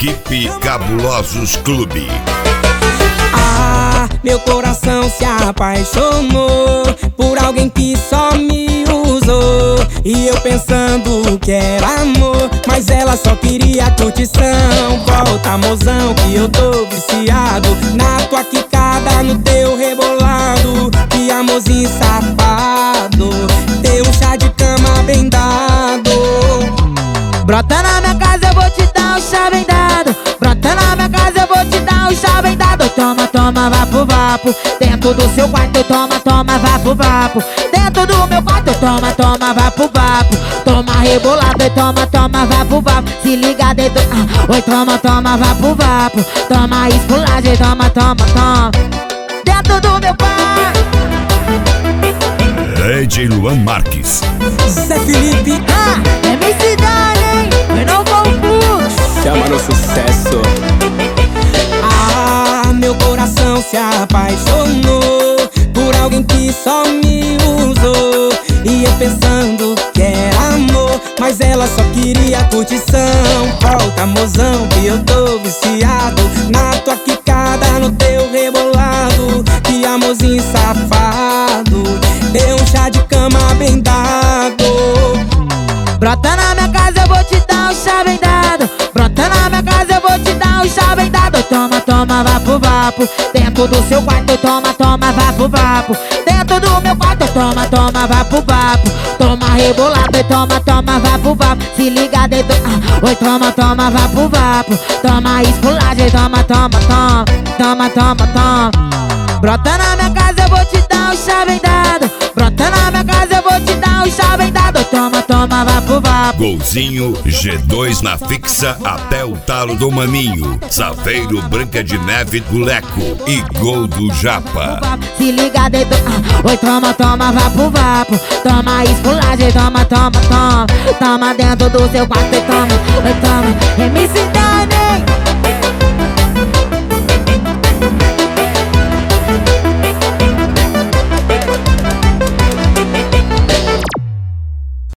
Equipe Cabulosos Clube. Ah, meu coração se apaixonou por alguém que só me usou. E eu pensando que era amor, mas ela só queria curtição. Volta, mozão, que eu tô viciado na tua quicada, no teu rebolado. Que amorzinho safado, teu chá de cama bem dado. Brota na minha casa, eu vou te dar um chá bem dado. Brota na minha casa, eu vou te dar um chá bem dado. Toma, toma, vapo, vapo. Dentro do seu quarto, toma, toma, vapo, vapo. Dentro do meu quarto, toma, toma, vapo, vapo. Toma rebolado e toma, toma, vapo, vapo. Se liga dentro, oi, toma, toma, vapo, vapo. Toma esculagem, toma, toma, toma. Dentro do meu quarto. DJ Luan Marques. Zé Felipe, É minha cidade, hein? Eu não confundo. chama no sucesso. Ah, meu coração se apaixonou por alguém que só me usou. E eu pensando que era amor, mas ela só queria curtição. Volta, mozão, que eu tô viciado na tua quicada, no teu rebolado. Que amorzinho safado, deu um chá de cama bem dado. Brota na minha casa, eu vou te dar um chá bem dado. Brota na minha casa, eu vou te dar um chá bem dado. Toma, toma, vapo, vapo. Dentro do seu quarto, toma, toma, vapo, vapo. Dentro do meu quarto, toma, toma, vapo, vapo. Toma rebolado e toma, toma, vapo, vapo. Se liga dentro, oi, toma, toma, vapo, vapo. Toma esculagem, toma, toma, toma. Toma, toma, toma. Brota na minha casa, eu vou te dar um chá bem dado. Brota na minha casa, eu vou te dar um chá bem dado. Toma, toma, vapo, vapo. Golzinho G2 na fixa até o talo do Maninho. Saveiro, Branca de Neve, Boleco e Gol do Japa. Se liga dentro, oi, toma, toma, vapo, vapo. Toma esculagem, toma, toma, toma. Toma dentro do seu quarto e toma, oi, toma. MC